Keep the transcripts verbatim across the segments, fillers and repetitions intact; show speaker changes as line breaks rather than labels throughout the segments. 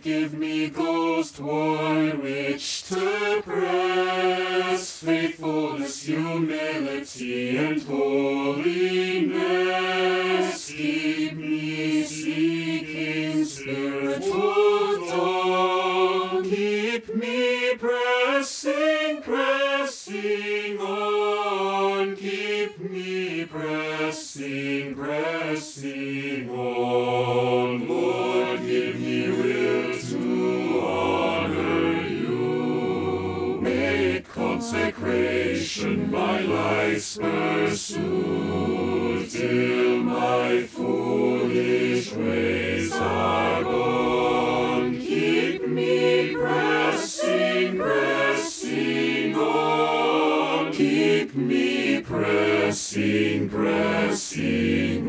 give me ghost wine which to press faithfulness, humility, and holiness. Keep me seeking spiritual dawn. Keep me pressing, pressing on. Keep me pressing, pressing on. Lord, give me will to honor you. Make consecration my life's pursuit, till my foolish ways are gone. Keep me pressing, pressing on. Keep me pressing, pressing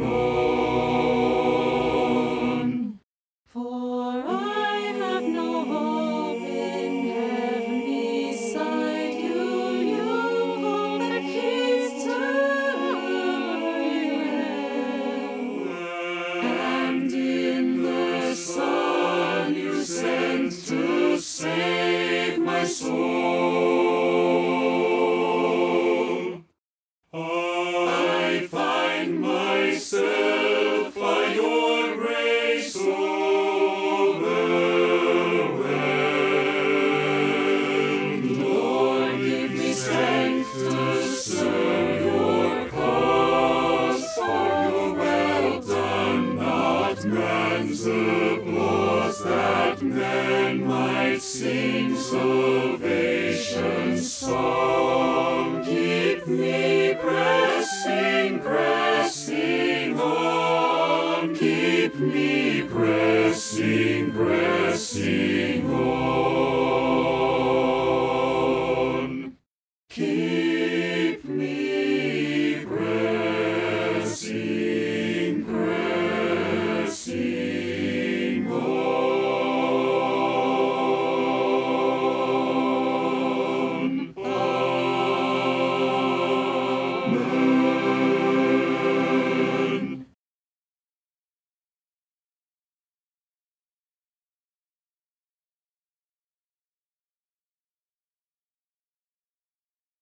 on.
For I have no hope in heaven beside you. You hold the keys to every realm.
And in the Son you sent to save my soul. I find myself by your grace overwhelmed. Lord, give me strength to serve your cause, for your well done, not man's applause that never